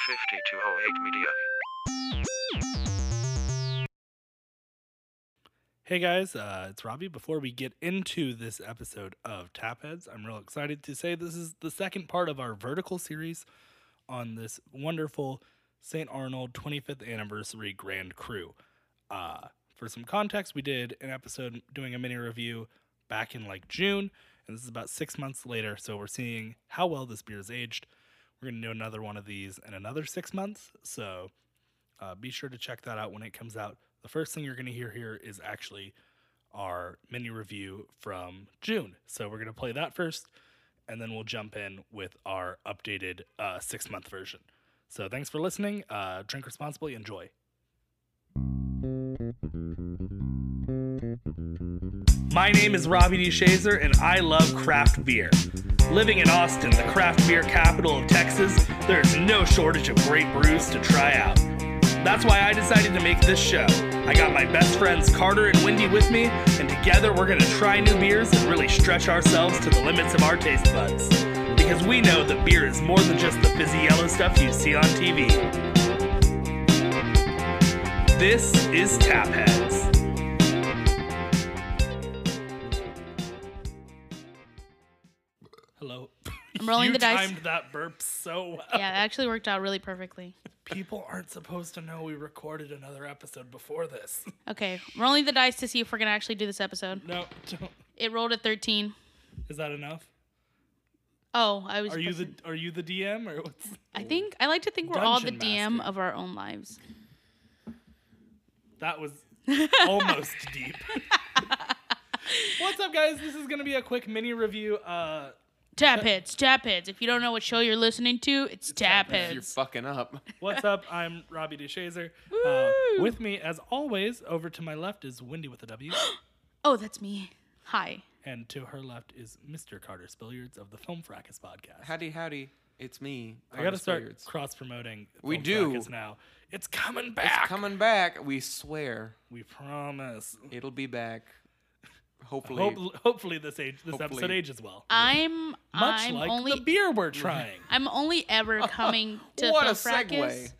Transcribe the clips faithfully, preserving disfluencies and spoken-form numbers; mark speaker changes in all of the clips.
Speaker 1: fifty-two oh eight Media.
Speaker 2: Hey guys, uh, it's Robbie. Before we get into this episode of Tapheads, I'm real excited to say this is the second part of our vertical series on this wonderful Saint Arnold twenty-fifth Anniversary Grand Cru. Uh, for some context, we did an episode doing a mini review back in like June, and this is about six months later, so we're seeing how well this beer is aged. We're going to do another one of these in another six months, so uh, be sure to check that out when it comes out. The first thing you're going to hear here is actually our mini review from June. So we're going to play that first, and then we'll jump in with our updated uh, six-month version. So thanks for listening. Uh, drink responsibly. Enjoy. My name is Robbie D. Shazer, and I love craft beer. Living in Austin, the craft beer capital of Texas, there's no shortage of great brews to try out. That's why I decided to make this show. I got my best friends Carter and Wendy with me, and together we're going to try new beers and really stretch ourselves to the limits of our taste buds. Because we know that beer is more than just the fizzy yellow stuff you see on T V. This is Tapheads. Hello.
Speaker 3: I'm rolling
Speaker 2: you
Speaker 3: the dice.
Speaker 2: timed that burp so well.
Speaker 3: Yeah, it actually worked out really perfectly.
Speaker 2: People aren't supposed to know we recorded another episode before this.
Speaker 3: Okay, rolling the dice to see if we're going to actually do this episode.
Speaker 2: No, don't.
Speaker 3: It rolled a thirteen.
Speaker 2: Is that enough?
Speaker 3: Oh, I was...
Speaker 2: Are you the
Speaker 3: supposed
Speaker 2: Are you the D M or what's?
Speaker 3: to- I think... I like to think we're all the
Speaker 2: Dungeon
Speaker 3: D M
Speaker 2: master.
Speaker 3: of our own lives.
Speaker 2: That was almost deep. What's up, guys? This is gonna be a quick mini review. Uh,
Speaker 3: Tap Heads, Tap Heads. If you don't know what show you're listening to, it's Tap
Speaker 2: Heads.
Speaker 4: You're
Speaker 3: Heads.
Speaker 4: fucking up.
Speaker 2: what's up? I'm Robbie DeShazer. Uh, with me, as always, over to my left is Wendy with a W,
Speaker 3: Oh, that's me. Hi.
Speaker 2: and to her left is Mister Carter Spilliards of the Film Fracas podcast.
Speaker 4: Howdy, howdy. It's me.
Speaker 2: I gotta
Speaker 4: Carter
Speaker 2: start
Speaker 4: Spilliards.
Speaker 2: cross promoting.
Speaker 4: We
Speaker 2: Film
Speaker 4: do.
Speaker 2: Fracas now. It's coming back.
Speaker 4: It's coming back. We swear.
Speaker 2: We promise.
Speaker 4: It'll be back. Hopefully.
Speaker 2: Hope, hopefully this age this
Speaker 4: Hopefully.
Speaker 2: episode ages well.
Speaker 3: I'm...
Speaker 2: Much
Speaker 3: I'm
Speaker 2: like
Speaker 3: only...
Speaker 2: the beer we're trying.
Speaker 3: I'm only ever coming to
Speaker 4: What a
Speaker 3: Film Fracas
Speaker 4: segue.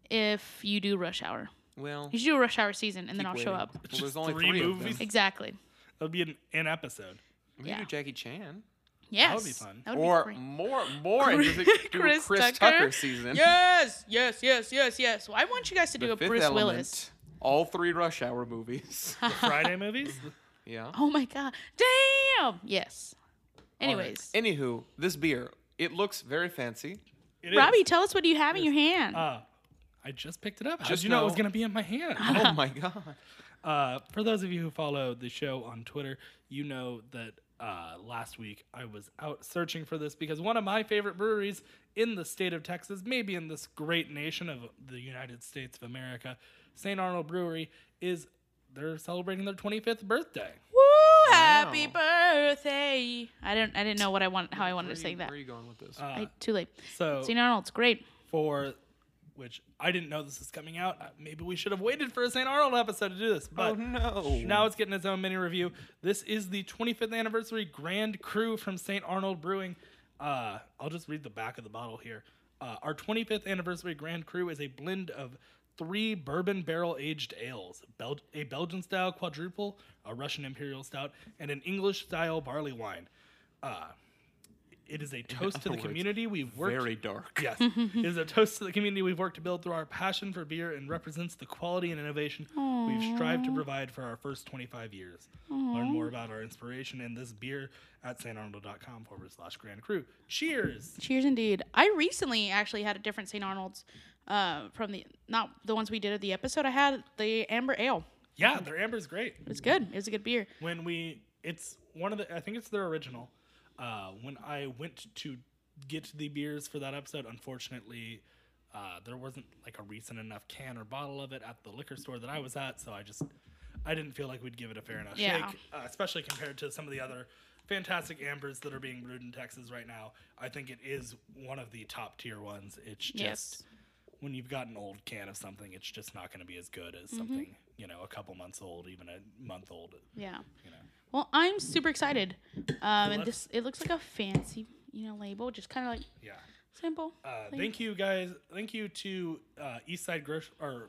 Speaker 3: if you do Rush Hour.
Speaker 4: Well,
Speaker 3: You should do a Rush Hour season, and then I'll
Speaker 4: keep
Speaker 3: show
Speaker 4: waiting.
Speaker 3: up.
Speaker 4: Well,
Speaker 2: Just
Speaker 4: there's only
Speaker 2: three
Speaker 4: three,
Speaker 2: movies?
Speaker 4: of them.
Speaker 3: Exactly.
Speaker 2: That'll be an, an episode.
Speaker 4: We
Speaker 3: Yeah.
Speaker 4: can do Jackie Chan.
Speaker 3: Yes.
Speaker 2: would be fun.
Speaker 3: That would
Speaker 4: Or
Speaker 3: be great.
Speaker 4: more, more into the do
Speaker 3: Chris
Speaker 4: Chris, Chris
Speaker 3: Tucker.
Speaker 4: Tucker. season.
Speaker 3: Yes, yes, yes, yes, yes. Well, I want you guys to
Speaker 4: The
Speaker 3: do a
Speaker 4: Fifth
Speaker 3: Bruce
Speaker 4: Element.
Speaker 3: Willis.
Speaker 4: All three Rush Hour movies.
Speaker 2: The Friday movies?
Speaker 4: Yeah.
Speaker 3: Oh my god. Damn. Yes. Anyways,
Speaker 4: Anywho, this beer, it looks very fancy.
Speaker 2: It is.
Speaker 3: Robbie, tell us what do you have in your hand?
Speaker 2: Uh, I just picked it up. How
Speaker 4: Just
Speaker 2: did you know, it was
Speaker 4: know-
Speaker 2: going to be in my hand?
Speaker 4: Oh my god.
Speaker 2: Uh, for those of you who follow the show on Twitter, you know that uh, last week I was out searching for this because one of my favorite breweries in the state of Texas, maybe in this great nation of the United States of America, Saint Arnold Brewery, is they're celebrating their twenty-fifth birthday.
Speaker 3: Woo! Happy
Speaker 4: Wow.
Speaker 3: birthday. I didn't. I didn't know what I want. How I wanted
Speaker 4: Where
Speaker 3: to
Speaker 4: are
Speaker 3: say
Speaker 4: you-
Speaker 3: that.
Speaker 4: Where are you going with this?
Speaker 2: Uh,
Speaker 3: I, too late.
Speaker 2: so
Speaker 3: Saint Arnold's great.
Speaker 2: for which I didn't know this was coming out. Uh, Maybe we should have waited for a Saint Arnold episode to do this, but
Speaker 4: oh no.
Speaker 2: now it's getting its own mini review. This is the twenty-fifth anniversary Grand Cru from Saint Arnold Brewing. Uh, I'll just read the back of the bottle here. Uh, our twenty-fifth anniversary Grand Cru is a blend of three bourbon barrel aged ales, Bel- a Belgian style quadruple, a Russian imperial stout, and an English style barley wine. Uh, it is a toast to the
Speaker 4: other words,
Speaker 2: community we've worked.
Speaker 4: Very dark.
Speaker 2: Yes, it is a toast to the community we've worked to build through our passion for beer and represents the quality and innovation we've strived to provide for our first twenty-five years. Learn more about our inspiration in this beer at saintarnold.com forward slash Grand Cru. Cheers!
Speaker 3: Cheers, indeed. I recently actually had a different Saint Arnold's uh, from the not the ones we did of the episode. I had the Amber Ale.
Speaker 2: Yeah, their amber's great.
Speaker 3: It was good. It was a good beer.
Speaker 2: When we, it's one of the, I think it's their original. Uh, when I went to get the beers for that episode, unfortunately, uh, there wasn't like a recent enough can or bottle of it at the liquor store that I was at, so I just, I didn't feel like we'd give it a fair enough
Speaker 3: Yeah.
Speaker 2: shake, uh, especially compared to some of the other fantastic ambers that are being brewed in Texas right now. I think it is one of the top tier ones. It's just,
Speaker 3: Yes.
Speaker 2: when you've got an old can of something, it's just not going to be as good as something, you know, a couple months old, even a month old,
Speaker 3: Yeah.
Speaker 2: you know.
Speaker 3: Well, I'm super excited. Um, and
Speaker 2: let's-
Speaker 3: this it looks like a fancy, you know, label, just kind of like
Speaker 2: Yeah.
Speaker 3: Simple.
Speaker 2: Uh,
Speaker 3: plain.
Speaker 2: thank you guys. Thank you to uh, East Side Grocery or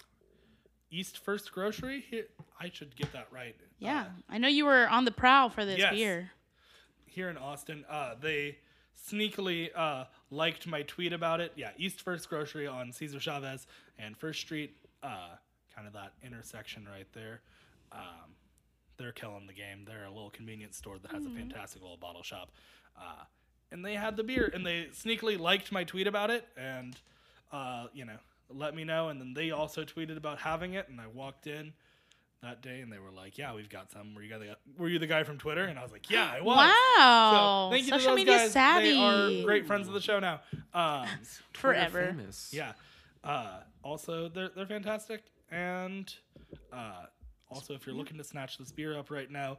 Speaker 2: East First Grocery. Here, I should get that right.
Speaker 3: Yeah,
Speaker 2: Uh,
Speaker 3: I know you were on the prowl for this
Speaker 2: yes.
Speaker 3: beer.
Speaker 2: here in Austin. Uh, they sneakily uh, liked my tweet about it. Yeah, East First Grocery on Cesar Chavez and First Street. Uh, kind of that intersection right there. Um, they're killing the game. They're a little convenience store that has a fantastic little bottle shop. Uh, and they had the beer, and they sneakily liked my tweet about it, and uh, you know, let me know. And then they also tweeted about having it, and I walked in that day, and they were like, "Yeah, we've got some. Were you guy? Were you the guy from Twitter?" And I was like, "Yeah, I was."
Speaker 3: Wow.
Speaker 2: So thank you
Speaker 3: Social
Speaker 2: to those
Speaker 3: media
Speaker 2: guys.
Speaker 3: savvy.
Speaker 2: They are great friends of the show now. Um,
Speaker 4: Twitter
Speaker 3: Forever.
Speaker 4: famous.
Speaker 2: yeah. Uh, also, they're they're fantastic, and uh, also if you're looking to snatch this beer up right now,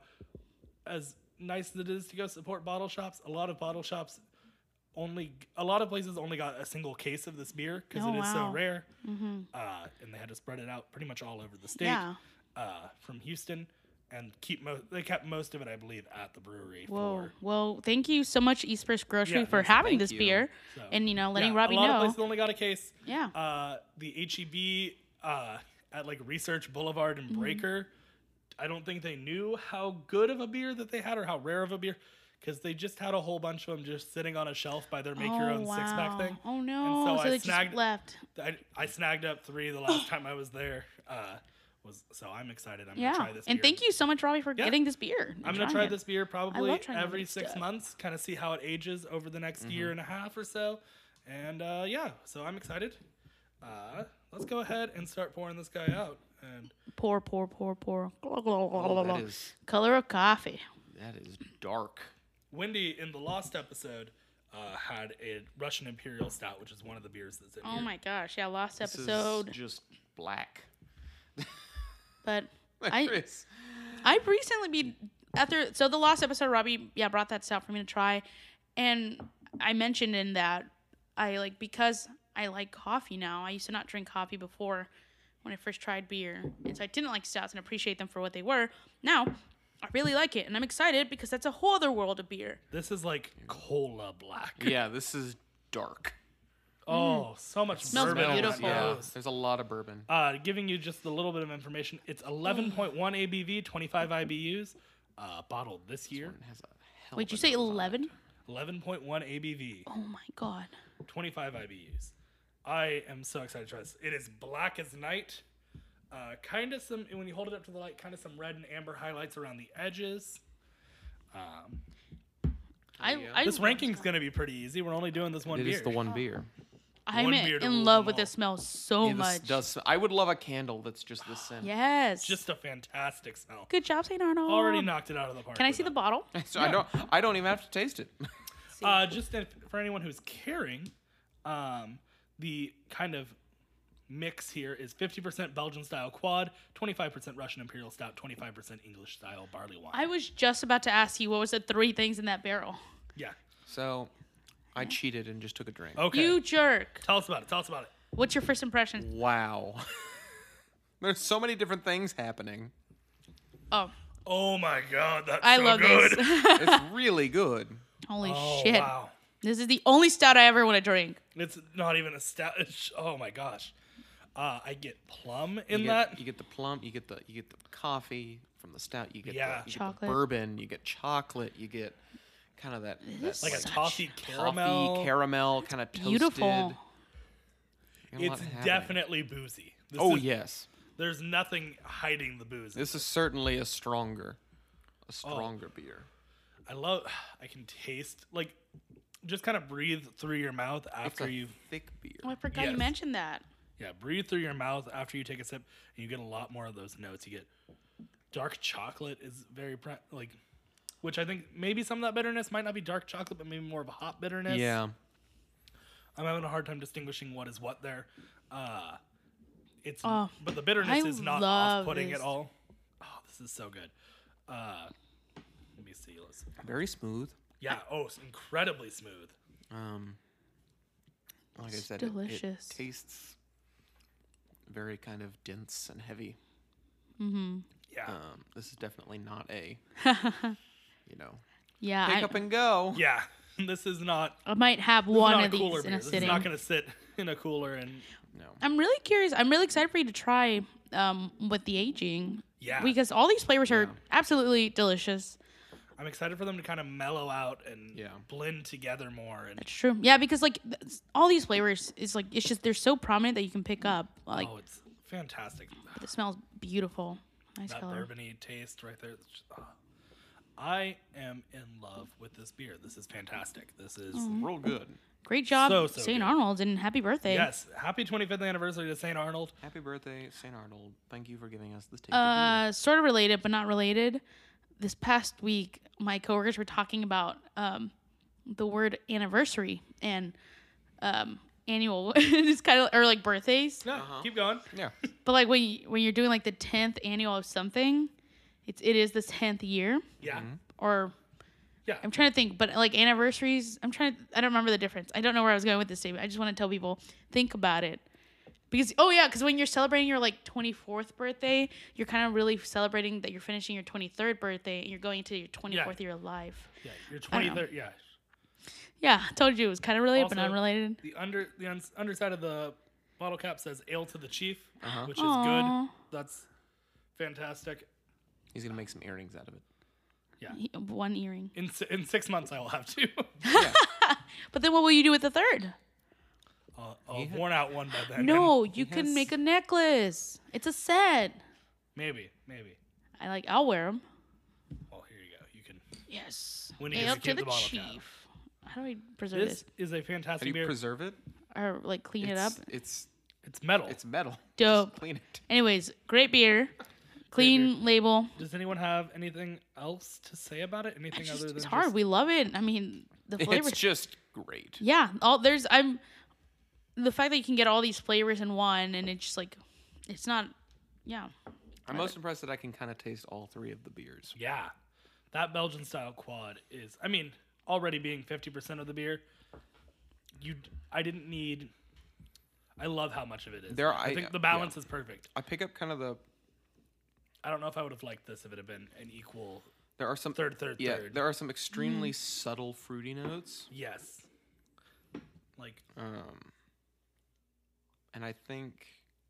Speaker 2: as nice as it is to go support bottle shops, a lot of bottle shops only a lot of places only got a single case of this beer because
Speaker 3: Oh,
Speaker 2: it is so
Speaker 3: wow.
Speaker 2: rare, uh, and they had to spread it out pretty much all over the state.
Speaker 3: Yeah.
Speaker 2: Uh, from Houston, and keep mo- they kept most of it, I believe, at the brewery.
Speaker 3: Whoa.
Speaker 2: For,
Speaker 3: Well, thank you so much, East First Grocery,
Speaker 2: Yeah,
Speaker 3: for
Speaker 2: yes,
Speaker 3: having
Speaker 4: thank
Speaker 3: this
Speaker 4: you.
Speaker 3: beer
Speaker 2: So,
Speaker 3: and, you know, letting
Speaker 2: yeah,
Speaker 3: Robbie
Speaker 2: a lot
Speaker 3: know.
Speaker 2: of places only got a case.
Speaker 3: Yeah.
Speaker 2: Uh, the H E B uh, at like Research Boulevard
Speaker 3: Mm-hmm.
Speaker 2: and Breaker, I don't think they knew how good of a beer that they had or how rare of a beer, because they just had a whole bunch of them just sitting on a shelf by their make your
Speaker 3: Oh,
Speaker 2: own six pack
Speaker 3: wow.
Speaker 2: thing.
Speaker 3: Oh, no.
Speaker 2: so
Speaker 3: so
Speaker 2: I
Speaker 3: they
Speaker 2: snagged-
Speaker 3: just left.
Speaker 2: I, I snagged up three the last time I was there. Uh, was so I'm excited. I'm
Speaker 3: Yeah.
Speaker 2: gonna try this.
Speaker 3: And
Speaker 2: beer.
Speaker 3: thank you so much, Robbie, for
Speaker 2: Yeah.
Speaker 3: getting this beer. and
Speaker 2: I'm gonna
Speaker 3: trying
Speaker 2: try
Speaker 3: it.
Speaker 2: this beer probably
Speaker 3: love trying
Speaker 2: every
Speaker 3: new
Speaker 2: six
Speaker 3: stuff.
Speaker 2: months, kind of see how it ages over the next year and a half or so. And uh, yeah, so I'm excited. Uh, let's go ahead and start pouring this guy out. And
Speaker 3: Pour, pour, pour, pour.
Speaker 4: Oh, that is
Speaker 3: Color of coffee.
Speaker 4: that is dark.
Speaker 2: Wendy in the Lost episode uh, had a Russian Imperial Stout, which is one of the beers that's in
Speaker 3: Oh,
Speaker 2: here.
Speaker 3: my gosh. Yeah, last
Speaker 4: This
Speaker 3: episode.
Speaker 4: is just black.
Speaker 3: But
Speaker 4: Like
Speaker 3: I,
Speaker 4: this.
Speaker 3: I've recently been after so the last episode, Robbie yeah brought that stout for me to try, and I mentioned in that I like because I like coffee now. I used to not drink coffee before when I first tried beer, and so I didn't like stouts and appreciate them for what they were. Now I really like it, and I'm excited because that's a whole other world of beer.
Speaker 2: This is like cola black.
Speaker 4: Yeah, this is dark.
Speaker 2: Oh, so much
Speaker 3: Mm. Smells
Speaker 2: bourbon on that
Speaker 3: beautiful.
Speaker 4: Yeah,
Speaker 2: nose.
Speaker 4: there's a lot of bourbon.
Speaker 2: Uh, giving you just a little bit of information. It's eleven point one A B V, twenty-five I B Us, uh, bottled this year.
Speaker 4: It has a hell
Speaker 3: Wait,
Speaker 4: of
Speaker 3: you
Speaker 4: a
Speaker 3: say
Speaker 4: nose on it.
Speaker 3: eleven?
Speaker 2: eleven point one A B V,
Speaker 3: Oh my god!
Speaker 2: twenty-five I B Us. I am so excited to try this. It is black as night. Uh, kind of some, when you hold it up to the light, kind of some red and amber highlights around the edges. Um,
Speaker 3: I,
Speaker 4: Yeah.
Speaker 3: I
Speaker 2: this ranking's going to be pretty easy. We're only doing this one
Speaker 4: It
Speaker 2: beer.
Speaker 4: is the one beer.
Speaker 3: I'm
Speaker 2: one beer to rule
Speaker 3: in love
Speaker 2: them
Speaker 3: with
Speaker 2: all.
Speaker 3: the smell so
Speaker 4: Yeah, this
Speaker 3: much.
Speaker 4: does. I would love a candle that's just this scent.
Speaker 3: Yes.
Speaker 2: Just a fantastic smell.
Speaker 3: good job, Saint Arnold.
Speaker 2: Already knocked it out of the park.
Speaker 3: Can I
Speaker 2: with
Speaker 3: see the
Speaker 2: that.
Speaker 3: bottle?
Speaker 4: So I don't. I don't even have to taste it.
Speaker 2: Uh, just if, for anyone who's caring, um, the kind of mix here is fifty percent Belgian style quad, twenty-five percent Russian Imperial Stout, twenty-five percent English style barley wine.
Speaker 3: I was just about to ask you what was the three things in that barrel.
Speaker 2: yeah.
Speaker 4: So, I cheated and just took a drink.
Speaker 2: Okay.
Speaker 3: You jerk.
Speaker 2: Tell us about it. Tell us about it.
Speaker 3: What's your first impression?
Speaker 4: Wow. There's so many different things happening.
Speaker 3: Oh,
Speaker 2: Oh my God, that's
Speaker 3: I
Speaker 2: so
Speaker 3: love
Speaker 2: good.
Speaker 3: this.
Speaker 4: It's really good.
Speaker 3: Holy
Speaker 2: Oh
Speaker 3: shit.
Speaker 2: wow.
Speaker 3: This is the only stout I ever want to drink.
Speaker 2: It's not even a stout. It's, oh my gosh. Uh, I get plum in
Speaker 4: You
Speaker 2: that.
Speaker 4: get, you get the plum. You get the you get the coffee from the stout. You get
Speaker 2: Yeah.
Speaker 4: the, you get
Speaker 3: Chocolate.
Speaker 4: the bourbon. You get chocolate. You get kind of that, that
Speaker 3: is
Speaker 2: like a
Speaker 3: such
Speaker 2: toffee
Speaker 4: coffee
Speaker 2: caramel.
Speaker 4: caramel kind of toasted.
Speaker 3: Beautiful.
Speaker 4: You got a lot
Speaker 2: It's
Speaker 4: happening.
Speaker 2: definitely boozy. This
Speaker 4: Oh
Speaker 2: is-
Speaker 4: yes.
Speaker 2: There's nothing hiding the booze. in
Speaker 4: This is certainly a stronger, a stronger beer.
Speaker 2: I love. I can taste like, just kind of breathe through your mouth
Speaker 4: It's
Speaker 2: after
Speaker 4: a
Speaker 2: you.
Speaker 4: thick beer.
Speaker 3: Oh, I forgot
Speaker 2: Yes.
Speaker 3: you mentioned that.
Speaker 2: Yeah, breathe through your mouth after you take a sip, and you get a lot more of those notes. You get dark chocolate is very pre- like, which I think maybe some of that bitterness might not be dark chocolate, but maybe more of a hop bitterness.
Speaker 4: Yeah.
Speaker 2: I'm having a hard time distinguishing what is what there. Uh, it's
Speaker 3: Oh,
Speaker 2: but the bitterness
Speaker 3: I
Speaker 2: is not
Speaker 3: love
Speaker 2: off-putting
Speaker 3: this.
Speaker 2: at all. Oh, this is so good. Uh, let me see. Let's.
Speaker 4: Very smooth.
Speaker 2: Yeah. Oh, it's incredibly smooth.
Speaker 4: Um, like I
Speaker 3: It's
Speaker 4: said, it-
Speaker 3: delicious.
Speaker 4: It, tastes very kind of dense and heavy.
Speaker 2: Yeah.
Speaker 4: Um, this is definitely not a, you know,
Speaker 3: Yeah.
Speaker 4: pick
Speaker 3: I,
Speaker 4: up and go.
Speaker 2: Yeah. this is not.
Speaker 3: I might have
Speaker 2: This is
Speaker 3: one
Speaker 2: not
Speaker 3: of
Speaker 2: a cooler
Speaker 3: these in
Speaker 2: beer.
Speaker 3: a
Speaker 2: This
Speaker 3: sitting.
Speaker 2: is not going to sit in a cooler and.
Speaker 4: No.
Speaker 3: I'm really curious. I'm really excited for you to try um, with the aging.
Speaker 2: Yeah.
Speaker 3: Because all these flavors are
Speaker 4: Yeah.
Speaker 3: absolutely delicious.
Speaker 2: I'm excited for them to kind of mellow out and
Speaker 4: Yeah.
Speaker 2: blend together more. And
Speaker 3: That's true. Yeah, because like th- all these flavors is like it's just they're so prominent that you can pick up. Like
Speaker 2: oh, it's fantastic.
Speaker 3: it smells beautiful. Nice
Speaker 2: That
Speaker 3: color.
Speaker 2: bourbony taste right there. It's just, ah. I am in love with this beer. This is fantastic. This is
Speaker 4: Real good.
Speaker 3: Great job,
Speaker 2: So, so
Speaker 3: Saint
Speaker 2: good.
Speaker 3: Arnold, and happy birthday.
Speaker 2: yes. Happy twenty-fifth anniversary to Saint Arnold.
Speaker 4: Happy birthday, Saint Arnold. Thank you for giving us this tasty
Speaker 3: Uh, sort of related, but not related. This past week, my coworkers were talking about um, the word anniversary and um, annual. It's kind of or like birthdays.
Speaker 2: No,
Speaker 4: Uh-huh.
Speaker 2: keep going.
Speaker 4: beer. Yeah.
Speaker 3: But like when you, when you're doing like the tenth annual of something, it's it is the tenth year
Speaker 2: Yeah.
Speaker 3: or
Speaker 2: Yeah.
Speaker 3: I'm trying to think, but like anniversaries, I'm trying to I don't remember the difference. I don't know where I was going with this statement. I just want to tell people think about it. Because oh yeah, because when you're celebrating your like twenty-fourth birthday, you're kind of really celebrating that you're finishing your twenty-third birthday and you're going to your twenty-fourth year of life.
Speaker 2: Yeah. Your
Speaker 3: I don't know.
Speaker 2: twenty-third. Yeah.
Speaker 3: Yeah, I told you it was kind of related but
Speaker 2: Also,
Speaker 3: unrelated.
Speaker 2: The under the uns underside of the bottle cap says "Ale to the Chief,"
Speaker 4: Uh-huh.
Speaker 2: which is
Speaker 3: Aw.
Speaker 2: good. That's fantastic.
Speaker 4: He's gonna make some earrings out of it.
Speaker 3: He- One earring.
Speaker 2: In si- in six months, I will have two.
Speaker 3: But then what will you do with the third?
Speaker 2: I'll, I'll
Speaker 4: He
Speaker 2: have
Speaker 4: had-
Speaker 2: worn out one by then.
Speaker 3: No,
Speaker 2: and
Speaker 3: you can
Speaker 4: has-
Speaker 3: make a necklace. It's a set.
Speaker 2: Maybe. Maybe.
Speaker 3: I like. I'll wear them.
Speaker 2: Well, here you go. You can.
Speaker 3: Yes.
Speaker 2: When he
Speaker 3: Ale
Speaker 2: gets to
Speaker 3: to
Speaker 2: keep
Speaker 3: the
Speaker 2: the bottle cap.
Speaker 3: chief. How do I preserve
Speaker 2: This
Speaker 3: this?
Speaker 2: is a
Speaker 4: How do
Speaker 2: fantastic
Speaker 4: you
Speaker 2: beer.
Speaker 4: preserve it?
Speaker 3: Or like clean it up?
Speaker 4: It's
Speaker 2: it's metal.
Speaker 4: it's metal.
Speaker 3: Dope.
Speaker 4: Just clean it.
Speaker 3: Anyways, great beer. Clean label.
Speaker 2: Does anyone have anything else to say about it? Anything
Speaker 3: It's,
Speaker 2: other
Speaker 3: just,
Speaker 2: than
Speaker 3: it's hard.
Speaker 2: just-
Speaker 3: We love it. I mean, the flavors.
Speaker 4: It's just great.
Speaker 3: Yeah. All there's. I'm. The fact that you can get all these flavors in one, and it's just like, it's not. Yeah.
Speaker 4: I'm most impressed that I can kind of taste all three of the beers.
Speaker 2: Yeah, that Belgian style quad is. I mean, already being fifty percent of the beer, you. I didn't need. I love how much of it is.
Speaker 4: There,
Speaker 2: I,
Speaker 4: I-
Speaker 2: think the
Speaker 4: yeah.
Speaker 2: balance is perfect.
Speaker 4: I pick up kind of the.
Speaker 2: I don't know if I would have liked this if it had been an equal
Speaker 4: There are some
Speaker 2: third, third,
Speaker 4: yeah.
Speaker 2: third.
Speaker 4: There are some extremely subtle fruity notes.
Speaker 2: Yes. Like
Speaker 4: Um, and I think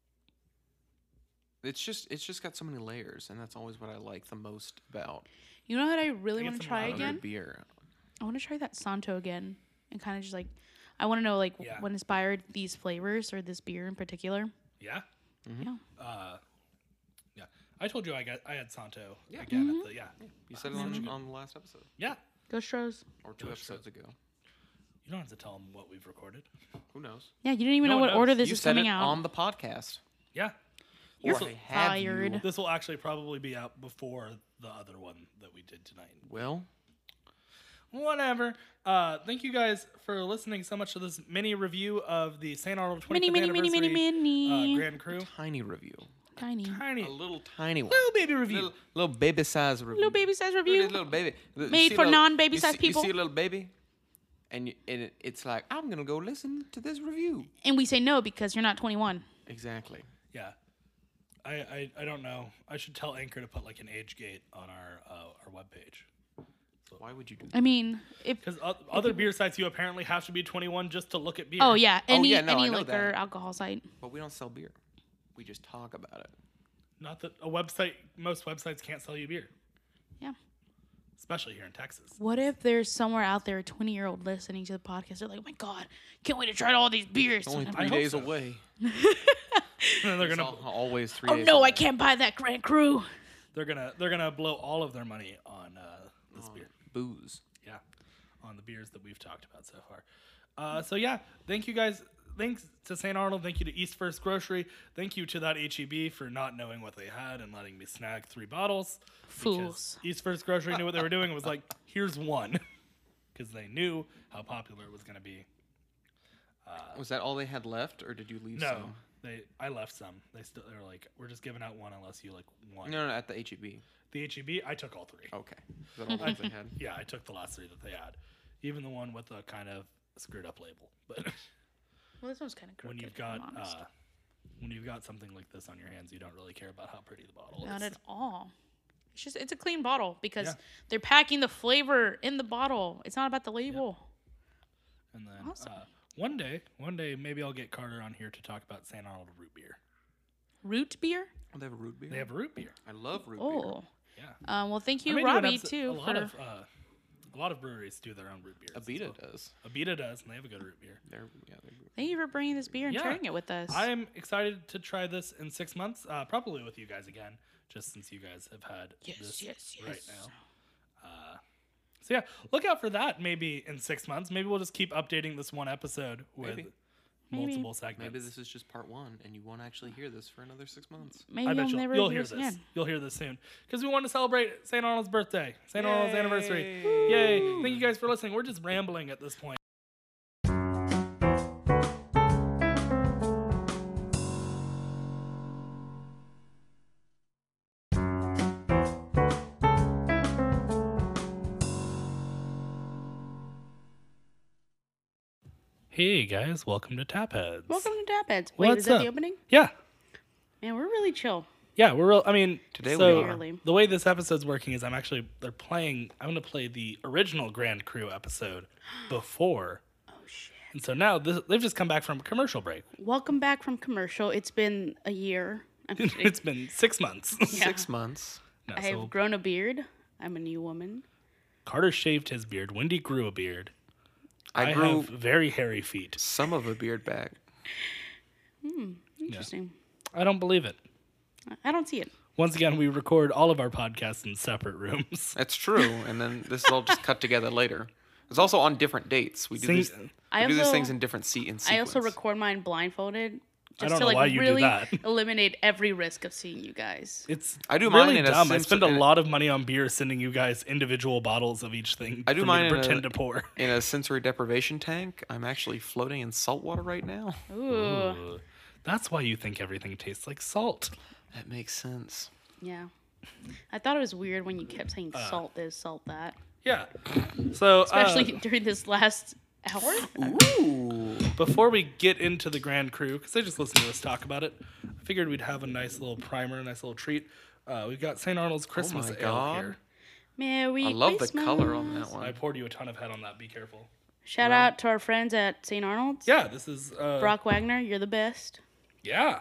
Speaker 4: it's just it's just got so many layers, and that's always what I like the most about
Speaker 3: You know what I really
Speaker 2: I get
Speaker 3: want to
Speaker 2: some
Speaker 3: try
Speaker 2: louder
Speaker 3: again?
Speaker 4: beer.
Speaker 3: I want to try that Santo again, and kind of just like, I want to know like
Speaker 2: Yeah.
Speaker 3: what inspired these flavors or this beer in particular.
Speaker 2: yeah,
Speaker 3: Yeah.
Speaker 2: uh, yeah. I told you I got I had Santo
Speaker 4: Yeah.
Speaker 2: again
Speaker 3: Mm-hmm.
Speaker 2: at the yeah
Speaker 4: You said it on, on the last episode
Speaker 2: yeah.
Speaker 3: Go Stros.
Speaker 4: or two
Speaker 2: Go
Speaker 4: episodes ago.
Speaker 2: You don't have to tell them what we've recorded.
Speaker 4: Who knows?
Speaker 3: Yeah, you didn't even
Speaker 2: No
Speaker 3: know
Speaker 2: one
Speaker 3: what
Speaker 2: knows.
Speaker 3: order this
Speaker 4: you
Speaker 3: is
Speaker 4: said
Speaker 3: coming
Speaker 4: it
Speaker 3: out.
Speaker 4: on the podcast.
Speaker 2: Yeah.
Speaker 3: You're
Speaker 4: Or have
Speaker 3: fired.
Speaker 4: you?
Speaker 2: This will actually probably be out before the other one that we did tonight.
Speaker 4: Well,
Speaker 2: Whatever. Uh, thank you guys for listening so much to this mini review of the Saint Arnold
Speaker 3: Mini,
Speaker 2: twenty-fifth
Speaker 3: mini, mini, mini,
Speaker 2: anniversary
Speaker 3: mini.
Speaker 2: Uh, Grand Crew.
Speaker 4: tiny review.
Speaker 3: Tiny.
Speaker 2: Tiny,
Speaker 4: A little tiny one.
Speaker 2: little baby review.
Speaker 4: Little, little baby size review.
Speaker 3: Little baby size
Speaker 4: Look at
Speaker 3: review.
Speaker 4: this little baby. Look, you
Speaker 3: Made
Speaker 4: see
Speaker 3: for
Speaker 4: little-
Speaker 3: non-baby
Speaker 4: you
Speaker 3: sized
Speaker 4: see-
Speaker 3: people.
Speaker 4: You see a little baby, and, you, and it, it's like, I'm gonna go listen to this review.
Speaker 3: And we say no because you're not twenty-one.
Speaker 4: Exactly.
Speaker 2: Yeah. I, I, I don't know. I should tell Anchor to put like an age gate on our uh, our webpage.
Speaker 4: Why would you do that?
Speaker 3: I mean, if
Speaker 2: Because other beer sites, you apparently have to be twenty-one just to look at beer.
Speaker 3: oh yeah, any
Speaker 4: yeah, no,
Speaker 3: any
Speaker 4: I know
Speaker 3: liquor
Speaker 4: that.
Speaker 3: alcohol site.
Speaker 4: But we don't sell beer. We just talk about it.
Speaker 2: Not that a website, most websites can't sell you beer,
Speaker 3: Yeah.
Speaker 2: especially here in Texas.
Speaker 3: What if there's somewhere out there a twenty year old listening to the podcast? They're like, oh my god, can't wait to try all these beers.
Speaker 4: Only
Speaker 3: And I'm
Speaker 4: three
Speaker 3: like,
Speaker 2: hope
Speaker 4: days
Speaker 2: so.
Speaker 4: away.
Speaker 2: And they're
Speaker 4: It's
Speaker 2: gonna
Speaker 4: al- always three
Speaker 3: oh
Speaker 4: days
Speaker 3: no,
Speaker 4: away.
Speaker 3: I can't buy that Grand Cru.
Speaker 2: they're gonna they're gonna blow all of their money on uh, this beer.
Speaker 4: Booze.
Speaker 2: Yeah, on the beers that we've talked about so far. Uh, so yeah, thank you guys. Thanks to Saint Arnold. Thank you to East First Grocery. Thank you to that H E B for not knowing what they had and letting me snag three bottles.
Speaker 3: Fools.
Speaker 2: Because East First Grocery knew what they were doing and was like, here's one. Because they knew how popular it was going to be.
Speaker 4: Was that all they had left, or did you leave
Speaker 2: No,
Speaker 4: some?
Speaker 2: they. I left some. They still. They were like, we're just giving out one unless you like one.
Speaker 4: No, no, at the H E B.
Speaker 2: The H E B, I took all three.
Speaker 4: Okay. Is that all the ones they had?
Speaker 2: Yeah, I took the last three that they had, even the one with the kind of screwed up label. But
Speaker 3: Well, this one's kind of crooked.
Speaker 2: when you've
Speaker 3: if
Speaker 2: got
Speaker 3: I'm honest.
Speaker 2: uh, when you've got something like this on your hands, you don't really care about how pretty the bottle
Speaker 3: Not
Speaker 2: is.
Speaker 3: at all. It's just it's a clean bottle because
Speaker 2: Yeah.
Speaker 3: they're packing the flavor in the bottle. It's not about the label.
Speaker 2: And then
Speaker 3: Awesome.
Speaker 2: uh, one day, one day, maybe I'll get Carter on here to talk about Saint Arnold root beer.
Speaker 3: Root beer.
Speaker 4: Oh, they have a root beer.
Speaker 2: They have root beer.
Speaker 4: I love root beer.
Speaker 3: Oh.
Speaker 2: Yeah.
Speaker 3: Um, well, thank
Speaker 2: I
Speaker 3: you,
Speaker 2: may do an
Speaker 3: Robbie,
Speaker 2: episode-
Speaker 3: too.
Speaker 2: A lot
Speaker 3: for-
Speaker 2: of uh, a lot of breweries do their own root beers. as
Speaker 4: Abita
Speaker 2: well.
Speaker 4: does.
Speaker 2: Abita does, and they have a good root beer.
Speaker 4: They're yeah. They're,
Speaker 3: Thank you for bringing this beer and
Speaker 2: Yeah.
Speaker 3: sharing it with us.
Speaker 2: I'm excited to try this in six months, uh, probably with you guys again, just since you guys have had
Speaker 3: Yes,
Speaker 2: this
Speaker 3: yes,
Speaker 2: right
Speaker 3: yes.
Speaker 2: now. Uh, so yeah, look out for that. Maybe in six months. Maybe we'll just keep updating this one episode with
Speaker 4: Maybe.
Speaker 3: Maybe.
Speaker 2: multiple segments.
Speaker 4: maybe this is just part one, and you won't actually hear this for another six months.
Speaker 3: Maybe
Speaker 2: I bet
Speaker 3: you'll
Speaker 2: you'll,
Speaker 3: never
Speaker 2: you'll
Speaker 3: hear
Speaker 2: hear
Speaker 3: us
Speaker 2: this.
Speaker 3: again.
Speaker 2: You'll hear this soon because we want to celebrate Saint Arnold's birthday, Saint Arnold's anniversary.
Speaker 4: Yay.
Speaker 2: Yay! Thank you guys for listening. We're just rambling at this point. Hey guys, welcome to Tap Heads.
Speaker 3: Welcome to Tap Heads. Wait,
Speaker 2: What's
Speaker 3: is that
Speaker 2: up?
Speaker 3: the opening?
Speaker 2: Yeah,
Speaker 3: Man, we're really chill.
Speaker 2: yeah, we're real. I mean,
Speaker 4: Today we
Speaker 2: so
Speaker 4: are.
Speaker 3: Clearly.
Speaker 2: the way this episode's working is I'm actually they're playing. I'm going to play the original Grand Crew episode before,
Speaker 3: Oh, shit.
Speaker 2: and so now this, they've just come back from commercial break.
Speaker 3: Welcome back from commercial. It's been a year. I'm kidding.
Speaker 2: It's been six months.
Speaker 3: Yeah.
Speaker 4: Six months.
Speaker 2: No,
Speaker 3: I
Speaker 2: so
Speaker 3: have grown a beard. I'm a new woman.
Speaker 2: Carter shaved his beard. Wendy grew a beard. I,
Speaker 4: I, grew
Speaker 2: have very hairy feet.
Speaker 4: some of a beard back.
Speaker 3: Interesting.
Speaker 2: I don't believe it.
Speaker 3: I- I don't see it.
Speaker 2: Once again, we record all of our podcasts in separate rooms.
Speaker 4: That's true, and then this is all just cut together later. It's also on different dates. We do
Speaker 2: Sing-
Speaker 4: these.
Speaker 3: I
Speaker 4: we do these
Speaker 3: also-
Speaker 4: things in different se- in sequence.
Speaker 3: I also record mine blindfolded.
Speaker 2: I
Speaker 3: Just
Speaker 2: don't
Speaker 3: to
Speaker 2: know
Speaker 3: like
Speaker 2: why you do
Speaker 3: really
Speaker 2: that.
Speaker 3: eliminate every risk of seeing you guys.
Speaker 2: It's
Speaker 4: I do mine
Speaker 2: really
Speaker 4: in a
Speaker 2: dumb. I
Speaker 4: sense-
Speaker 2: spend a
Speaker 4: in a-
Speaker 2: lot of money on beer sending you guys individual bottles of each thing.
Speaker 4: I do
Speaker 2: for
Speaker 4: mine
Speaker 2: me to
Speaker 4: in a-
Speaker 2: pretend to pour.
Speaker 4: in a sensory deprivation tank. I'm actually floating in salt water right now.
Speaker 3: Ooh.
Speaker 2: Ooh. That's why you think everything tastes like salt.
Speaker 4: That makes sense.
Speaker 3: Yeah. I thought it was weird when you kept saying
Speaker 2: Uh.
Speaker 3: salt this, salt that.
Speaker 2: Yeah. So
Speaker 3: Especially
Speaker 2: uh,
Speaker 3: during this last hour.
Speaker 4: Ooh.
Speaker 2: before we get into the Grand Crew, because I just listened to us talk about it, I figured we'd have a nice little primer, a nice little treat. Uh, we've got Saint Arnold's Christmas
Speaker 4: my
Speaker 2: Ale
Speaker 4: God.
Speaker 2: here.
Speaker 3: Merry
Speaker 4: I love the
Speaker 3: Christmas.
Speaker 4: color on that
Speaker 2: I
Speaker 4: one.
Speaker 2: poured you a ton of head on that. Be careful.
Speaker 3: Shout out to our friends at Saint Arnold's.
Speaker 2: Yeah, this is uh,
Speaker 3: Brock Wagner, you're the best.
Speaker 2: Yeah.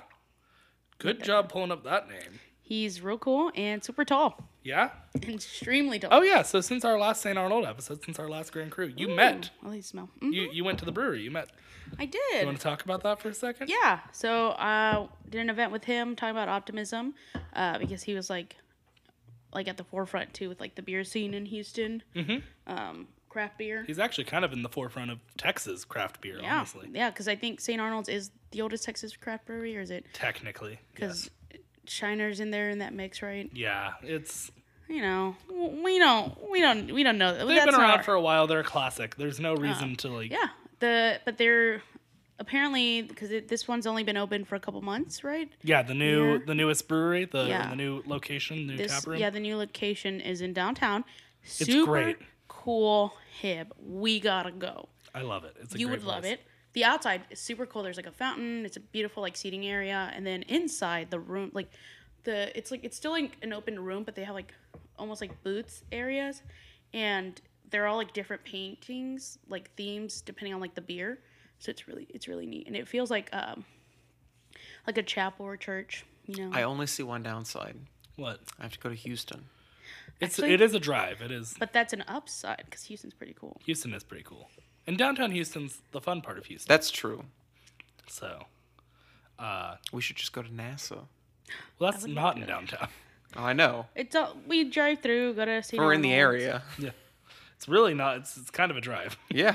Speaker 2: Good job pulling up that name.
Speaker 3: He's real cool and super tall.
Speaker 2: Yeah.
Speaker 3: Extremely tall.
Speaker 2: Oh yeah. So since our last Saint Arnold episode, since our last Grand Crew, you met.
Speaker 3: I like the smell. Mhm.
Speaker 2: You you went to the brewery. You met.
Speaker 3: I
Speaker 2: You
Speaker 3: did.
Speaker 2: want to talk about that for a second?
Speaker 3: Yeah. So uh did an event with him talking about optimism, uh, because he was like like at the forefront too with like the beer scene in Houston.
Speaker 2: Mhm.
Speaker 3: Um, craft beer.
Speaker 2: He's actually kind of in the forefront of Texas craft beer,
Speaker 3: Yeah.
Speaker 2: honestly.
Speaker 3: Yeah, because I think Saint Arnold's is the oldest Texas craft brewery, or is it?
Speaker 2: Technically.
Speaker 3: Because
Speaker 2: Yes.
Speaker 3: Shiner's in there in that mix, right?
Speaker 2: Yeah, it's
Speaker 3: You know, w- we don't, we don't, we don't know.
Speaker 2: they've
Speaker 3: That's
Speaker 2: been
Speaker 3: not
Speaker 2: around
Speaker 3: our-
Speaker 2: for a while. They're a classic. There's no reason to like.
Speaker 3: Yeah, the but they're apparently because this one's only been open for a couple months, right?
Speaker 2: Yeah, the new
Speaker 3: Yeah.
Speaker 2: the newest brewery, the
Speaker 3: Yeah.
Speaker 2: the new location, new
Speaker 3: This
Speaker 2: tap room.
Speaker 3: yeah, the new location is in downtown. Super
Speaker 2: great.
Speaker 3: cool, hip. We gotta go.
Speaker 2: I love it. It's a
Speaker 3: You
Speaker 2: great
Speaker 3: would love
Speaker 2: place.
Speaker 3: it. The outside is super cool. There's like a fountain. It's a beautiful like seating area, and then inside the room, like the it's like it's still like an open room, but they have like almost like booths areas, and they're all like different paintings, like themes depending on like the beer. So it's really it's really neat, and it feels like um like a chapel or church, you know.
Speaker 4: I only see one downside.
Speaker 2: What?
Speaker 4: I have to go to Houston.
Speaker 2: It's
Speaker 3: Actually-
Speaker 2: it is a drive. It is.
Speaker 3: But that's an upside because Houston's pretty cool.
Speaker 2: Houston is pretty cool, and downtown Houston's the fun part of Houston.
Speaker 4: That's true.
Speaker 2: So, uh,
Speaker 4: We should just go to NASA.
Speaker 2: well, that's
Speaker 3: would
Speaker 2: not
Speaker 3: love
Speaker 2: in
Speaker 3: to.
Speaker 2: downtown.
Speaker 4: Oh, I know.
Speaker 3: It's all, we drive through, go to Saint
Speaker 4: We're in the
Speaker 3: Arnold's.
Speaker 4: area.
Speaker 2: Yeah, it's really not. It's it's kind of a drive.
Speaker 4: Yeah.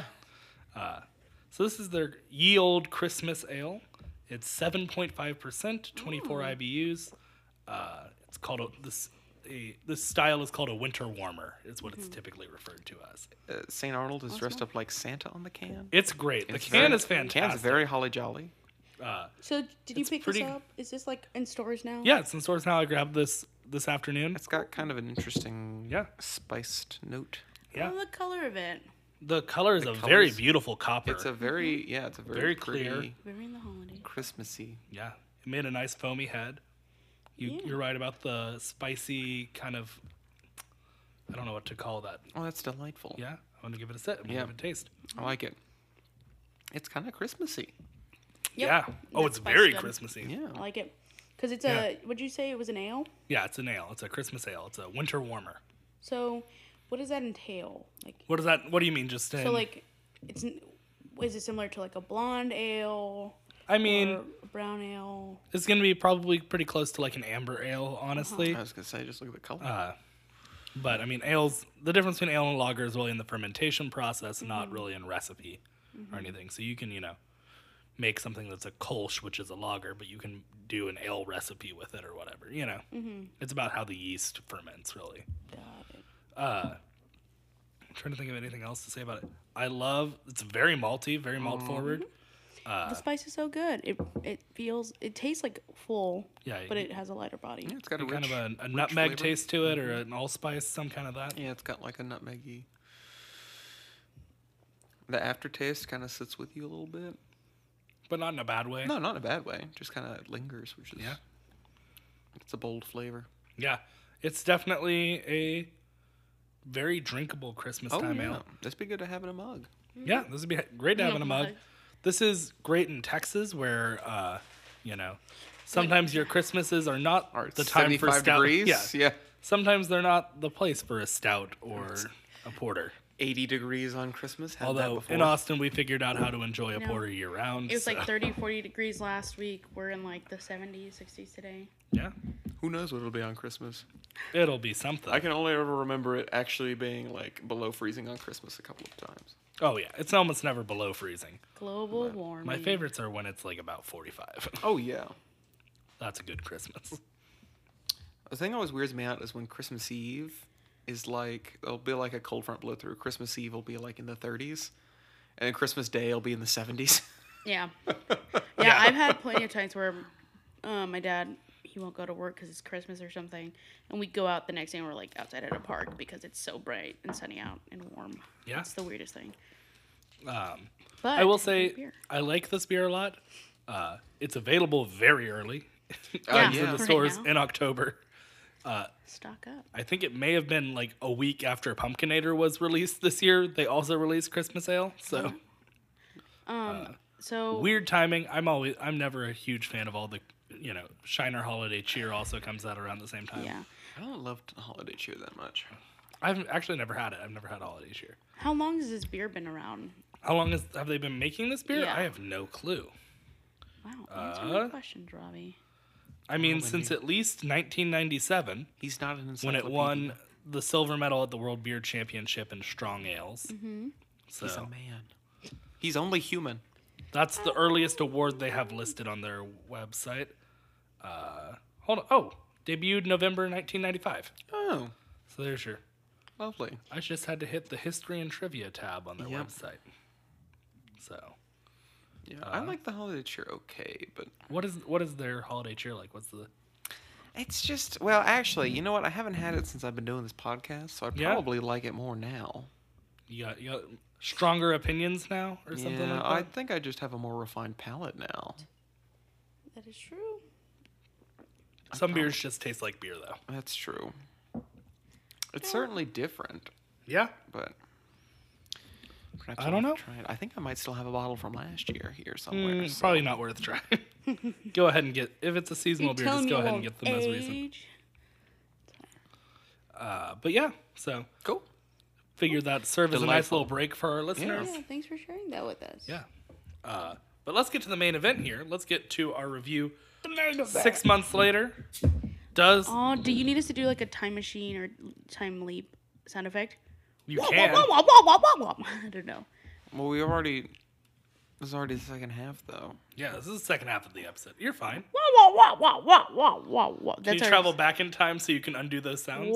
Speaker 2: So this is their Ye Old Christmas Ale. It's seven point five percent, twenty-four I B Us. Uh, it's called a, this. A, this style is called a winter warmer. Is what it's typically referred to as.
Speaker 4: Uh, Saint Arnold is dressed up like Santa on the can.
Speaker 2: It's great. The
Speaker 4: It's
Speaker 2: can
Speaker 4: very-
Speaker 2: is fantastic.
Speaker 4: Can's very holly jolly.
Speaker 2: uh,
Speaker 3: So did you
Speaker 2: It's
Speaker 3: pick
Speaker 2: pretty-
Speaker 3: this up? Is this like in stores now?
Speaker 2: yeah, it's in stores now. I grabbed this this afternoon.
Speaker 4: It's got kind of an interesting
Speaker 2: Yeah.
Speaker 4: spiced note.
Speaker 2: Yeah,
Speaker 3: Oh, the color of it.
Speaker 2: the color is
Speaker 4: The
Speaker 2: a very
Speaker 4: colors-
Speaker 2: beautiful copper.
Speaker 4: It's a very yeah, it's a very,
Speaker 2: Very
Speaker 4: pretty,
Speaker 2: clear.
Speaker 3: Very in the holiday.
Speaker 4: Christmassy.
Speaker 2: Yeah, it made a nice foamy head. You,
Speaker 3: Yeah.
Speaker 2: You're right about the spicy kind of. I don't know what to call that.
Speaker 4: Oh, that's delightful.
Speaker 2: Yeah, I want to give it a sip. I'm
Speaker 4: Yeah.
Speaker 2: Give it a taste.
Speaker 4: I like it. It's kind of Christmassy.
Speaker 3: Yep.
Speaker 2: Yeah. Oh,
Speaker 3: That
Speaker 2: it's
Speaker 3: spice
Speaker 2: very
Speaker 3: good.
Speaker 2: Christmassy.
Speaker 4: Yeah.
Speaker 3: I like it. Because it's
Speaker 2: Yeah.
Speaker 3: a, would you say it was an ale?
Speaker 2: Yeah, it's an ale. It's a Christmas ale. It's a winter warmer.
Speaker 3: So what does that entail? Like,
Speaker 2: What does that? What do you mean? Just in,
Speaker 3: so like, it's, n- is it similar to like a blonde ale?
Speaker 2: I mean,
Speaker 3: or a brown ale?
Speaker 2: it's gonna be probably pretty close to like an amber ale,
Speaker 3: Uh-huh.
Speaker 2: honestly.
Speaker 4: I was gonna say, just look at the color.
Speaker 2: Uh, but I mean, ales. The difference between ale and lager is really in the fermentation process,
Speaker 3: Mm-hmm.
Speaker 2: not really in recipe or anything. So you can, you know, make something that's a Kolsch, which is a lager, but you can do an ale recipe with it or whatever. You know,
Speaker 3: Mm-hmm.
Speaker 2: it's about how the yeast ferments, really.
Speaker 3: Got it.
Speaker 2: Uh, I'm trying to think of anything else to say about it. I love. It's very malty, very malt forward.
Speaker 3: the spice is so good. It it feels, it tastes like full,
Speaker 2: Yeah,
Speaker 3: but
Speaker 2: you-
Speaker 3: it has a lighter body.
Speaker 4: Yeah, it's got a
Speaker 2: kind
Speaker 4: rich,
Speaker 2: of a, a
Speaker 4: rich
Speaker 2: nutmeg
Speaker 4: flavor.
Speaker 2: taste to it, or an allspice, some kind of that.
Speaker 4: Yeah, it's got like a nutmeggy. The aftertaste kind of sits with you a little bit.
Speaker 2: But not in a bad way.
Speaker 4: No, not in a bad way. Just kind of lingers, which is
Speaker 2: Yeah.
Speaker 4: It's a bold flavor.
Speaker 2: Yeah, it's definitely a very drinkable Christmas
Speaker 4: Oh
Speaker 2: time
Speaker 4: yeah,
Speaker 2: ale.
Speaker 4: this be good to have in a mug.
Speaker 2: Yeah, this would be great to have in a mug.
Speaker 3: mug.
Speaker 2: This is great in Texas, where uh, you know, sometimes your Christmases are not
Speaker 4: Or
Speaker 2: the time for
Speaker 4: seventy-five
Speaker 2: stout.
Speaker 4: degrees.
Speaker 2: Yeah,
Speaker 4: yeah,
Speaker 2: sometimes they're not the place for a stout or a porter.
Speaker 4: eighty degrees on Christmas. Had that
Speaker 2: Although
Speaker 4: before.
Speaker 2: in Austin, we figured out how to enjoy a
Speaker 3: No.
Speaker 2: porter year round.
Speaker 3: It was
Speaker 2: so,
Speaker 3: like thirty, forty degrees last week. We're in like the seventies, sixties today.
Speaker 2: yeah,
Speaker 4: Who knows what it'll be on Christmas?
Speaker 2: it'll be something.
Speaker 4: I can only ever remember it actually being like below freezing on Christmas a couple of times.
Speaker 2: Oh yeah, it's almost never below freezing.
Speaker 3: Global warming.
Speaker 2: My favorites are when it's like about forty-five.
Speaker 4: Oh yeah.
Speaker 2: That's a good Christmas.
Speaker 4: The thing that always weirds me out is when Christmas Eve is like, it'll be like a cold front blow through. Christmas Eve will be like in the thirties, and then Christmas Day will be in the seventies.
Speaker 3: Yeah. Yeah, I've had plenty of times where uh, my dad, he won't go to work because it's Christmas or something. And we go out the next day and we're like outside at a park because it's so bright and sunny out and warm.
Speaker 2: Yeah.
Speaker 3: It's the weirdest thing.
Speaker 2: Um,
Speaker 3: But
Speaker 2: I will
Speaker 3: it's
Speaker 2: say
Speaker 3: beer.
Speaker 2: I like this beer a lot. Uh, it's available very early
Speaker 3: Yeah,
Speaker 2: in the
Speaker 3: right
Speaker 2: stores
Speaker 3: now.
Speaker 2: in October.
Speaker 3: Stock up.
Speaker 2: I think it may have been like a week after Pumpkinator was released this year. They also released Christmas Ale. So
Speaker 3: Um, so
Speaker 2: weird timing. I'm always I'm never a huge fan of all the you know Shiner Holiday Cheer also comes out around the same time.
Speaker 3: yeah.
Speaker 4: I don't love holiday cheer that much.
Speaker 2: I've actually never had it. I've never had Holiday Cheer.
Speaker 3: How long has this beer been around?
Speaker 2: How long has have they been making this beer?
Speaker 3: Yeah.
Speaker 2: I have no clue.
Speaker 3: Wow. Answer
Speaker 2: Uh,
Speaker 3: my questions, Robbie.
Speaker 2: I mean, since at least nineteen ninety-seven.
Speaker 4: He's not an
Speaker 2: when
Speaker 4: encyclopedia.
Speaker 2: it won the silver medal at the World Beer Championship in strong ales.
Speaker 3: Mm-hmm.
Speaker 2: So
Speaker 4: He's a man. He's only human.
Speaker 2: that's the earliest award they have listed on their website. Uh, hold on. Oh, debuted November nineteen ninety-five.
Speaker 4: Oh,
Speaker 2: So there's your.
Speaker 4: lovely.
Speaker 2: I just had to hit the history and trivia tab on their
Speaker 4: Yep.
Speaker 2: website. So
Speaker 4: Yeah, I like the holiday cheer okay, but
Speaker 2: what is what is their holiday cheer like? What's the
Speaker 4: it's just, well, actually, you know what? I haven't had it since I've been doing this podcast, so I
Speaker 2: Yeah?
Speaker 4: probably like it more now.
Speaker 2: you got? You got stronger opinions now or something
Speaker 4: Yeah,
Speaker 2: like
Speaker 4: I
Speaker 2: that?
Speaker 4: think I just have a more refined palate now.
Speaker 3: That is true.
Speaker 2: Some beers just taste like beer though.
Speaker 4: That's true. It's certainly different,
Speaker 2: Yeah.
Speaker 4: but perhaps
Speaker 2: I
Speaker 4: I'll
Speaker 2: don't
Speaker 4: have
Speaker 2: know.
Speaker 4: to try it. I think I might still have a bottle from last year here somewhere.
Speaker 2: Mm,
Speaker 4: so-
Speaker 2: Probably not worth trying. Go ahead and get if it's a seasonal beer, just go ahead and get the most recent.
Speaker 3: age.
Speaker 2: Uh, but yeah, so
Speaker 4: Cool.
Speaker 2: figured that serve as a nice
Speaker 4: Delightful.
Speaker 2: little break for our listeners.
Speaker 3: Yeah, thanks for sharing that with us.
Speaker 2: Yeah. Uh, but let's get to the main event here. Let's get to our review. Six months later, does
Speaker 3: Oh, do you need us to do like a time machine or time leap sound effect?
Speaker 2: you
Speaker 3: Wah,
Speaker 2: can?
Speaker 3: wah, wah, wah, wah, wah, wah. I don't know.
Speaker 4: Well, we already. This is already the second half, though.
Speaker 2: Yeah, this is the second half of the episode. You're fine.
Speaker 3: Wah, wah, wah, wah, wah, wah, wah, wah.
Speaker 2: Can
Speaker 3: That's
Speaker 2: you
Speaker 3: our-
Speaker 2: travel back in time so you can undo those sounds?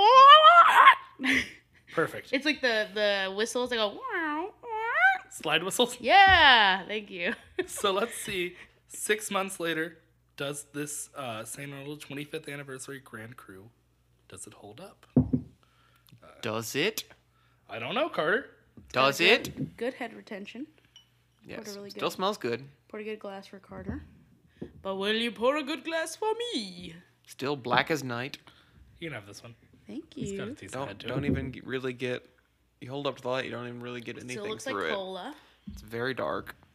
Speaker 2: Perfect.
Speaker 3: It's like the the whistles. They go. Wow, wow.
Speaker 2: Slide whistles.
Speaker 3: Yeah, thank you.
Speaker 2: So let's see. Six months later, does this uh, Saint Arnold twenty-fifth anniversary Grand Cru, does it hold up?
Speaker 4: Does it?
Speaker 2: I don't know, Carter.
Speaker 4: Does
Speaker 3: Good-
Speaker 4: it?
Speaker 3: Good head retention.
Speaker 4: Yes.
Speaker 3: really
Speaker 4: Still
Speaker 3: good.
Speaker 4: smells good.
Speaker 3: Poured a good glass for Carter. But will you pour a good glass for me?
Speaker 4: Still black as night.
Speaker 2: You can have this one.
Speaker 3: Thank
Speaker 2: It's got a
Speaker 3: you.
Speaker 2: decent head
Speaker 4: Don't
Speaker 2: to it.
Speaker 4: don't even get- really get. You hold up to the light. You don't even really get anything
Speaker 3: Still looks like
Speaker 4: through it.
Speaker 3: cola.
Speaker 4: It's very dark.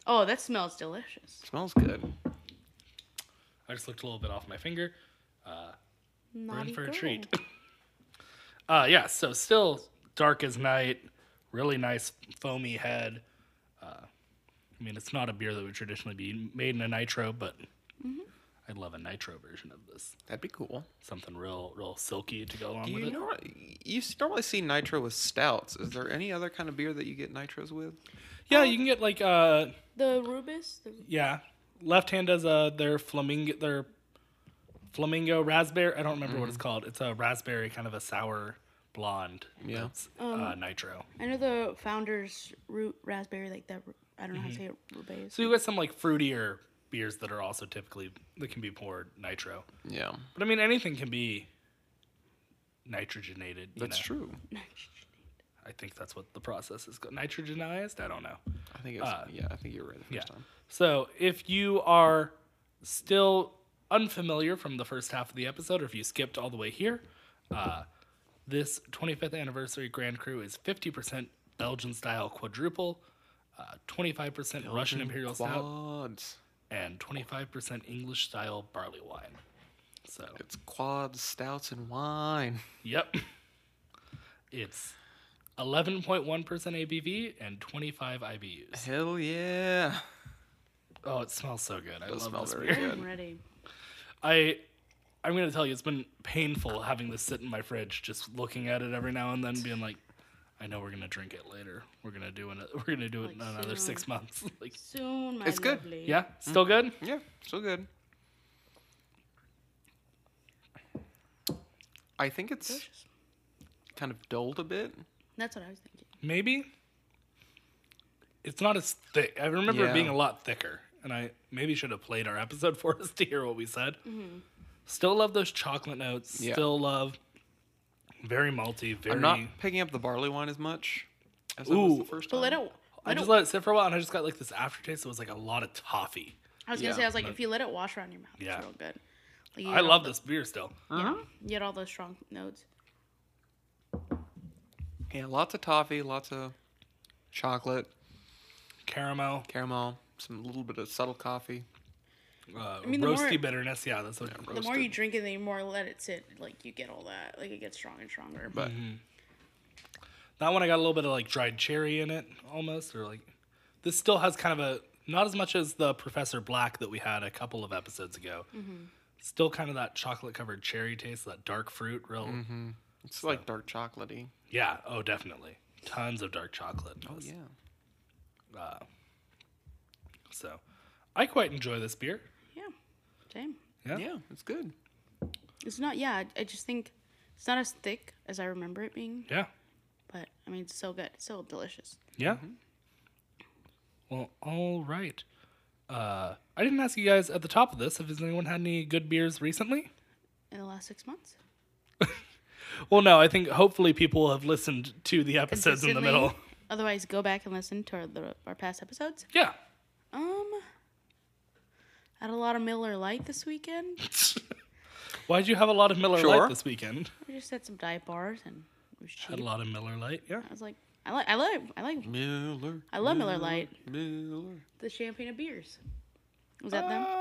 Speaker 3: Oh, that smells delicious.
Speaker 4: Smells good.
Speaker 2: I just looked a little bit off my finger. Uh, we're
Speaker 3: Naughty
Speaker 2: in for
Speaker 3: girl.
Speaker 2: a treat. uh, yeah, so still dark as night. Really nice foamy head. Uh, I mean, it's not a beer that would traditionally be made in a nitro, but
Speaker 3: Mm-hmm.
Speaker 2: I'd love a nitro version of this.
Speaker 4: That'd be cool.
Speaker 2: Something real, real silky to go along
Speaker 4: Do
Speaker 2: with
Speaker 4: you
Speaker 2: it.
Speaker 4: know? You s- normally see nitro with stouts. Is there any other kind of beer that you get nitros with?
Speaker 2: Yeah, you can get like uh,
Speaker 3: The Rubus. The...
Speaker 2: yeah, Left Hand does uh their flamingo their flamingo raspberry. I don't remember what it's called. It's a raspberry, kind of a sour blonde.
Speaker 4: Yeah.
Speaker 2: That's, uh, nitro.
Speaker 3: I know the Founder's root raspberry, like that. I don't know how to say it. Rubus.
Speaker 2: So you get some like fruitier beers that are also typically that can be poured nitro.
Speaker 4: Yeah,
Speaker 2: But I mean, anything can be nitrogenated. You
Speaker 4: that's
Speaker 2: know?
Speaker 4: true.
Speaker 2: I think that's what the process is called. Nitrogenized? I don't know.
Speaker 4: I think it was.
Speaker 2: Uh,
Speaker 4: yeah, I think you were right the first
Speaker 2: Yeah.
Speaker 4: time.
Speaker 2: So if you are still unfamiliar from the first half of the episode, or if you skipped all the way here, uh, this twenty-fifth anniversary Grand Cru is fifty percent Belgian style quadruple, uh, twenty-five percent Russian Imperial Stout,
Speaker 4: Quads.
Speaker 2: and twenty-five percent English style barley wine. So,
Speaker 4: It's quads, stouts, and wine.
Speaker 2: yep. It's eleven point one percent A B V and twenty-five I B Us.
Speaker 4: Hell yeah.
Speaker 2: Oh, it smells so good. I
Speaker 4: Does
Speaker 2: love
Speaker 4: smell
Speaker 2: this
Speaker 4: very
Speaker 2: beer.
Speaker 4: good.
Speaker 3: I'm ready.
Speaker 2: I, I'm gonna tell you, it's been painful having this sit in my fridge, just looking at it every now and then, being like, I know we're gonna drink it later. We're gonna do it. We're gonna do it in
Speaker 3: Like
Speaker 2: another
Speaker 3: soon.
Speaker 2: six months. Like,
Speaker 3: Soon, my
Speaker 4: It's good.
Speaker 3: lovely.
Speaker 2: yeah, still good.
Speaker 4: Yeah, so good. I think it's
Speaker 3: Delicious.
Speaker 4: kind of dulled a bit.
Speaker 3: That's what I was thinking.
Speaker 2: Maybe it's not as thick. I remember
Speaker 4: Yeah.
Speaker 2: it being a lot thicker, and I maybe should have played our episode for us to hear what we said. Still love those chocolate notes.
Speaker 4: Yeah.
Speaker 2: Still love very malty. Very.
Speaker 4: I'm not picking up the barley wine as much as I was
Speaker 2: Ooh.
Speaker 4: the first
Speaker 3: But
Speaker 4: time.
Speaker 3: let it.
Speaker 2: I
Speaker 3: Let
Speaker 2: just
Speaker 3: it
Speaker 2: let it sit for a while, and I just got like this aftertaste. That was like a lot of toffee.
Speaker 3: I was gonna
Speaker 4: Yeah.
Speaker 3: say, I was like, if you let it wash around your mouth,
Speaker 2: Yeah.
Speaker 3: it's real good. Like, you
Speaker 2: I
Speaker 3: get all
Speaker 2: love
Speaker 3: the-
Speaker 2: this beer still.
Speaker 3: Yeah, you get all those strong notes.
Speaker 4: Yeah, lots of toffee, lots of chocolate,
Speaker 2: Caramel,
Speaker 4: caramel, some little bit of subtle coffee.
Speaker 2: uh,
Speaker 3: mean, the
Speaker 2: roasty
Speaker 3: more-
Speaker 2: bitterness. Yeah, that's what.
Speaker 3: The more you drink it, the more let it sit. Like you get all that. Like it gets stronger and stronger.
Speaker 4: But
Speaker 2: That one I got a little bit of like dried cherry in it, almost, or like this still has kind of a not as much as the Professor Black that we had a couple of episodes ago. Still kind of that chocolate covered cherry taste, that dark fruit, real.
Speaker 4: it's like dark chocolatey.
Speaker 2: Yeah, oh definitely, tons of dark chocolate. in
Speaker 4: Oh
Speaker 2: this.
Speaker 4: yeah.
Speaker 2: Uh, so, I quite enjoy this beer.
Speaker 3: Yeah, same.
Speaker 2: Yeah.
Speaker 4: Yeah, it's good.
Speaker 3: It's not. Yeah, I- I just think it's not as thick as I remember it being.
Speaker 2: Yeah.
Speaker 3: But I mean, it's so good. It's so delicious.
Speaker 2: Yeah. Well, all right. Uh, I didn't ask you guys at the top of this. Has anyone had any good beers recently?
Speaker 3: In the last six months.
Speaker 2: Well, no. I think hopefully people have listened to the episodes in the
Speaker 3: Consistently.
Speaker 2: middle.
Speaker 3: Otherwise, go back and listen to our, the, our past episodes.
Speaker 2: Yeah.
Speaker 3: Um, had a lot of Miller Lite this weekend.
Speaker 2: Why'd you have a lot of Miller
Speaker 4: Sure.
Speaker 2: Lite this weekend?
Speaker 3: We just had some diet bars and it was cheap.
Speaker 2: Had a lot of Miller Lite. Yeah.
Speaker 3: I was like, I like, I like, I like
Speaker 4: Miller.
Speaker 3: I love Miller Lite.
Speaker 4: Miller.
Speaker 3: the champagne of beers. Was that them?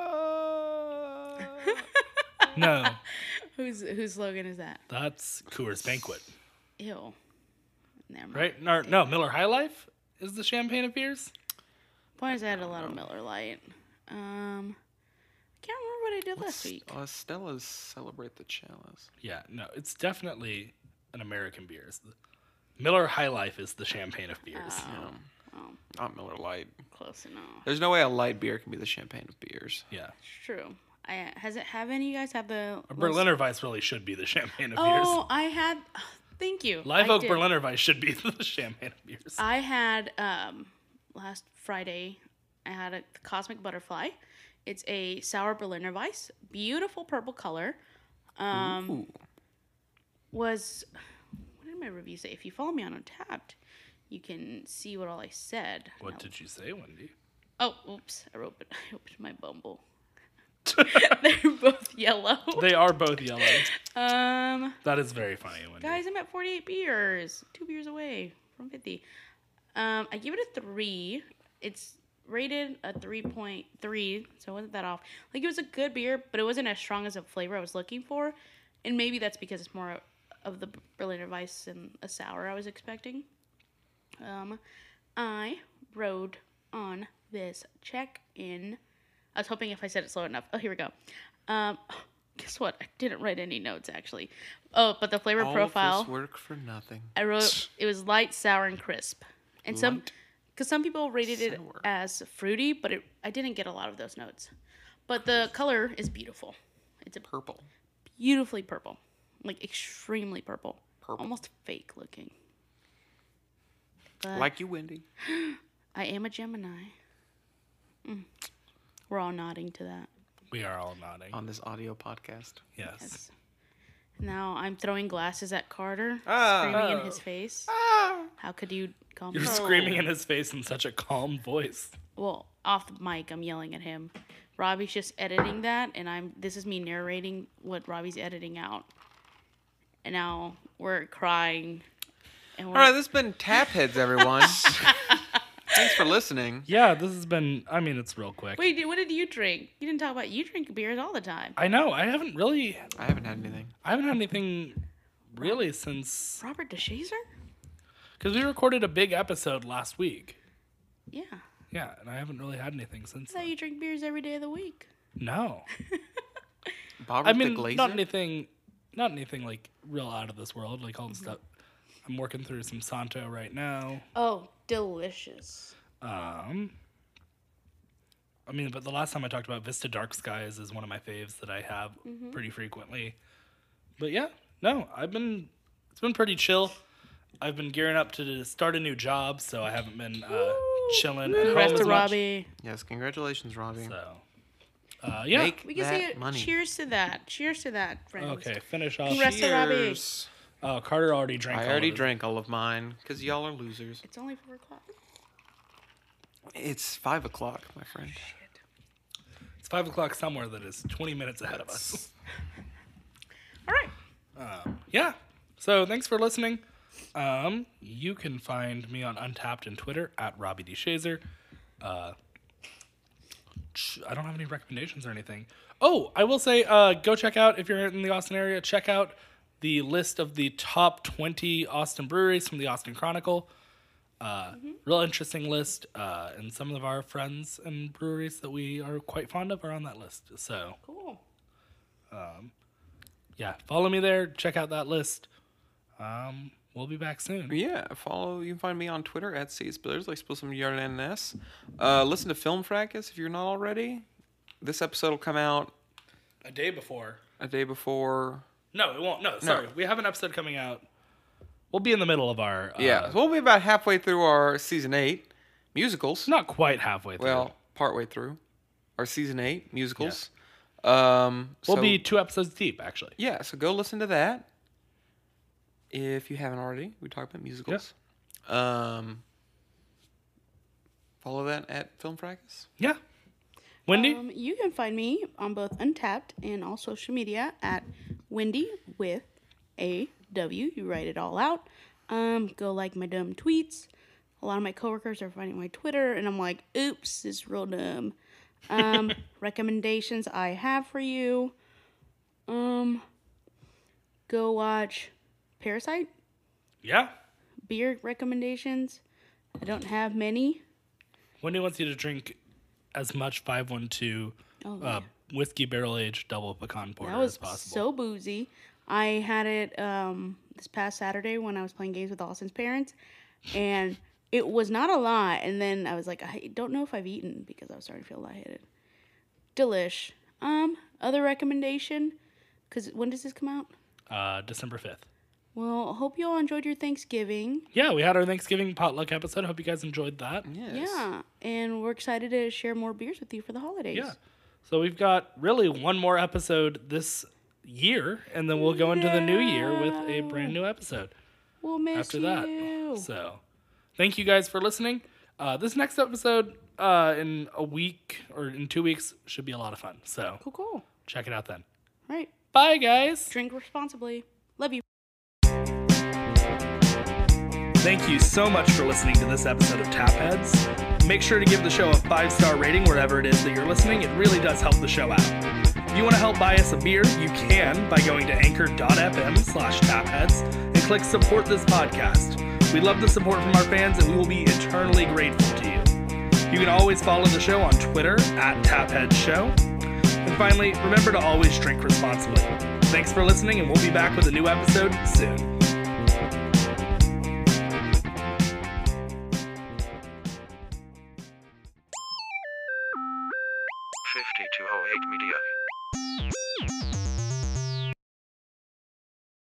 Speaker 4: Uh,
Speaker 2: No,
Speaker 3: Whose whose slogan is that?
Speaker 2: that's Coors Banquet,
Speaker 3: Ew. Never mind.
Speaker 2: right? No, no, Miller High Life is the champagne of beers.
Speaker 3: Point is, I had a lot of Miller Lite. Um, I can't remember what I did last week.
Speaker 4: Uh, Stella's celebrate the chalice.
Speaker 2: Yeah, no, it's definitely an American beer. It's the- Miller High Life is the champagne of beers.
Speaker 3: Oh, oh,
Speaker 4: Not Miller Lite.
Speaker 3: close enough.
Speaker 4: There's no way a light beer can be the champagne of beers.
Speaker 2: Yeah,
Speaker 3: It's true. I has it. Have any of you guys have the
Speaker 2: a Berliner Weiss really should be the champagne of
Speaker 3: Oh, I had. Thank you.
Speaker 2: beers. Live
Speaker 3: I
Speaker 2: Oak
Speaker 3: did.
Speaker 2: Berliner Weiss should be the champagne of beers.
Speaker 3: I had um last Friday. I had a Cosmic Butterfly. It's a sour Berliner Weiss, beautiful purple color. Um,
Speaker 4: Ooh.
Speaker 3: was what did my review say? If you follow me on Untapped, you can see what all I said.
Speaker 2: What
Speaker 3: Now-
Speaker 2: did you say, Wendy?
Speaker 3: Oh, oops! I wrote. I opened my Bumble. They're both yellow.
Speaker 2: They are both yellow.
Speaker 3: Um,
Speaker 2: That is very funny, Wendy.
Speaker 3: guys, I'm at forty-eight beers, two beers away from fifty. Um, I give it a three. It's rated a three point three, so it wasn't that off. Like, it was a good beer, but it wasn't as strong as a flavor I was looking for. And maybe that's because it's more of the Berliner Weiss and a sour I was expecting. Um, I rode on this check-in. I was hoping if I said it slow enough. Oh, here we go. Um, guess what? I didn't write any notes, actually. Oh, but the flavor
Speaker 4: All
Speaker 3: profile.
Speaker 4: Of this work for nothing.
Speaker 3: I wrote it was light, sour, and crisp. And some,
Speaker 4: Light,
Speaker 3: because some people rated it
Speaker 4: sour.
Speaker 3: as fruity, but it, I didn't get a lot of those notes. But the color is beautiful. It's a
Speaker 4: Purple.
Speaker 3: beautifully purple, like extremely purple,
Speaker 4: Purple.
Speaker 3: almost fake looking. But
Speaker 4: Like you, Wendy.
Speaker 3: I am a Gemini. Mm. We're all nodding to that.
Speaker 2: We are all nodding.
Speaker 4: On this audio podcast.
Speaker 2: Yes.
Speaker 3: Yes. Now I'm throwing glasses at Carter,
Speaker 4: Ah.
Speaker 3: screaming in
Speaker 2: Oh.
Speaker 3: his face.
Speaker 4: Ah!
Speaker 3: How could you call me?
Speaker 2: You're screaming in his face in such a calm voice.
Speaker 3: Well, off the mic, I'm yelling at him. Robbie's just editing that, and I'm. This is me narrating what Robbie's editing out. And now we're crying. And we're,
Speaker 4: All right, this has been Tap Heads, everyone. Thanks for listening.
Speaker 2: Yeah, this has been, I mean, it's real quick.
Speaker 3: Wait, dude, what did you drink? You didn't talk about you drink beers all the time.
Speaker 2: I know, I haven't really,
Speaker 4: I haven't had anything.
Speaker 2: I haven't had anything really since,
Speaker 3: Robert DeShazer?
Speaker 2: because we recorded a big episode last week.
Speaker 3: Yeah.
Speaker 2: Yeah, and I haven't really had anything since
Speaker 3: I thought
Speaker 2: then.
Speaker 3: you drink beers every day of the week.
Speaker 2: No.
Speaker 4: Bob
Speaker 2: I
Speaker 4: the
Speaker 2: mean,
Speaker 4: Glazer?
Speaker 2: not anything, not anything like real out of this world, like all the stuff. I'm working through some Santo right now.
Speaker 3: Oh, delicious.
Speaker 2: Um, I mean, but the last time I talked about Vista Dark Skies is one of my faves that I have pretty frequently. But yeah, no, I've been, it's been pretty chill. I've been gearing up to start a new job, so I haven't been uh, chilling at home
Speaker 3: Congrats
Speaker 2: as
Speaker 3: to
Speaker 2: much.
Speaker 3: Robbie.
Speaker 4: Yes, congratulations, Robbie.
Speaker 2: So, uh, yeah.
Speaker 4: Make
Speaker 3: We can
Speaker 4: that
Speaker 3: say
Speaker 4: money.
Speaker 3: cheers to that. Cheers to that, friends.
Speaker 2: Okay, finish off.
Speaker 3: Congrats to Robbie.
Speaker 4: Cheers.
Speaker 2: Oh, Carter already drank.
Speaker 4: I
Speaker 2: all
Speaker 4: already
Speaker 2: of his.
Speaker 4: drank all of mine because y'all are losers.
Speaker 3: It's only four o'clock.
Speaker 4: It's five o'clock, my friend.
Speaker 2: It's five o'clock somewhere that is twenty minutes ahead of us.
Speaker 3: All right.
Speaker 2: Um, yeah. So thanks for listening. Um, you can find me on Untapped and Twitter at Robbie D. Shazer. Uh, ch- I don't have any recommendations or anything. Oh, I will say, uh, go check out, if you're in the Austin area, check out the list of the top twenty Austin breweries from the Austin Chronicle. Uh, Real interesting list. Uh, and some of our friends and breweries that we are quite fond of are on that list. So,
Speaker 3: Cool.
Speaker 2: yeah, follow me there. Check out that list. Um, we'll be back soon.
Speaker 4: Yeah, follow. You can find me on Twitter at C Spillers, like spill some yard N S. Uh, listen to Film Fracas if you're not already. This episode will come out
Speaker 2: A day before.
Speaker 4: a day before.
Speaker 2: No, it won't. No, sorry. We have an episode coming out. We'll be in the middle of our. Uh,
Speaker 4: Yeah, so we'll be about halfway through our season eight musicals.
Speaker 2: Not quite halfway through.
Speaker 4: Well, partway through our season eight musicals. Um,
Speaker 2: we'll
Speaker 4: so-
Speaker 2: be two episodes deep, actually.
Speaker 4: Yeah, so go listen to that if you haven't already. We talked about musicals. Um, follow that at Film Fracas.
Speaker 2: Yeah. Wendy?
Speaker 3: Um, you can find me on both Untapped and all social media at Wendy with a W. You write it all out. Um, go like my dumb tweets. A lot of my coworkers are finding my Twitter, and I'm like, oops, this is real dumb. Um, recommendations I have for you. Um, go watch Parasite.
Speaker 2: Yeah.
Speaker 3: Beer recommendations. I don't have many.
Speaker 2: Wendy wants you to drink as much five one two
Speaker 3: Oh,
Speaker 2: uh, whiskey barrel aged double pecan porter
Speaker 3: That was
Speaker 2: as possible.
Speaker 3: so boozy. I had it um, this past Saturday when I was playing games with Austin's parents, and it was not a lot. And then I was like, I don't know if I've eaten because I was starting to feel lightheaded. Delish. Um, other recommendation, because when does this come out?
Speaker 2: uh, December fifth.
Speaker 3: Well, hope you all enjoyed your Thanksgiving.
Speaker 2: Yeah, we had our Thanksgiving potluck episode. Hope you guys enjoyed that.
Speaker 4: Yes.
Speaker 3: Yeah, and we're excited to share more beers with you for the holidays.
Speaker 2: Yeah. So we've got really one more episode this year, and then we'll go into the new year with a brand new episode
Speaker 3: We'll miss
Speaker 2: after
Speaker 3: you.
Speaker 2: that. So thank you guys for listening. Uh, this next episode uh, in a week or in two weeks should be a lot of fun. So
Speaker 3: Cool, cool.
Speaker 2: check it out then.
Speaker 3: All right.
Speaker 2: Bye, guys.
Speaker 3: Drink responsibly. Love you.
Speaker 2: Thank you so much for listening to this episode of Tap Heads. Make sure to give the show a five-star rating wherever it is that you're listening. It really does help the show out. If you want to help buy us a beer, you can by going to anchor.fm slash tapheads and click support this podcast. We love the support from our fans and we will be eternally grateful to you. You can always follow the show on Twitter at tapheadshow. And finally, remember to always drink responsibly. Thanks for listening, and we'll be back with a new episode soon.
Speaker 1: fifty-two oh eight Media.